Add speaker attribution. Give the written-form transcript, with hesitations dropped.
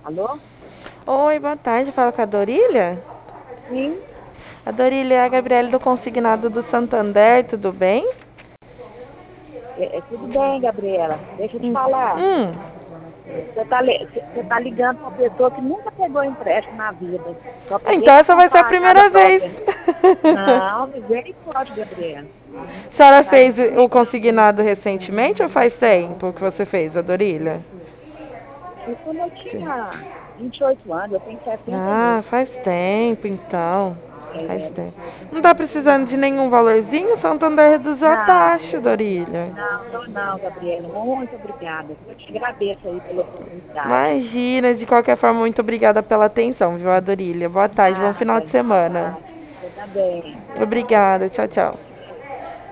Speaker 1: Alô?
Speaker 2: Oi, boa tarde. Fala com a Dorília?
Speaker 1: Sim,
Speaker 2: A Dorília é a Gabriele do Consignado do Santander, tudo bem?
Speaker 1: tudo bem, Gabriela. Deixa eu te falar.
Speaker 2: Hum,
Speaker 1: Você tá ligando para uma pessoa que nunca pegou empréstimo na vida. Só peguei
Speaker 2: então
Speaker 1: para
Speaker 2: essa vai ser a
Speaker 1: comprar a casa
Speaker 2: primeira vez.
Speaker 1: própria. Não, misericórdia, Gabriela.
Speaker 2: A senhora
Speaker 1: Faz
Speaker 2: fez
Speaker 1: isso
Speaker 2: o
Speaker 1: comigo, não.
Speaker 2: consignado recentemente ou faz tempo que você fez, a Dorília?
Speaker 1: Fiz quando eu tinha 28 anos, eu tenho 61.
Speaker 2: Ah, faz tempo então. Faz
Speaker 1: É,
Speaker 2: tempo. Não tá precisando de nenhum valorzinho? O Santander reduziu a
Speaker 1: não,
Speaker 2: taxa, Dorília.
Speaker 1: não, Gabriela. Muito obrigada. Eu te agradeço aí pela oportunidade.
Speaker 2: Imagina, de qualquer forma, muito obrigada pela atenção, viu, Adorília? Boa tarde, bom final
Speaker 1: Nada,
Speaker 2: de semana.
Speaker 1: nada. Você tá bem.
Speaker 2: Obrigada, tchau, tchau.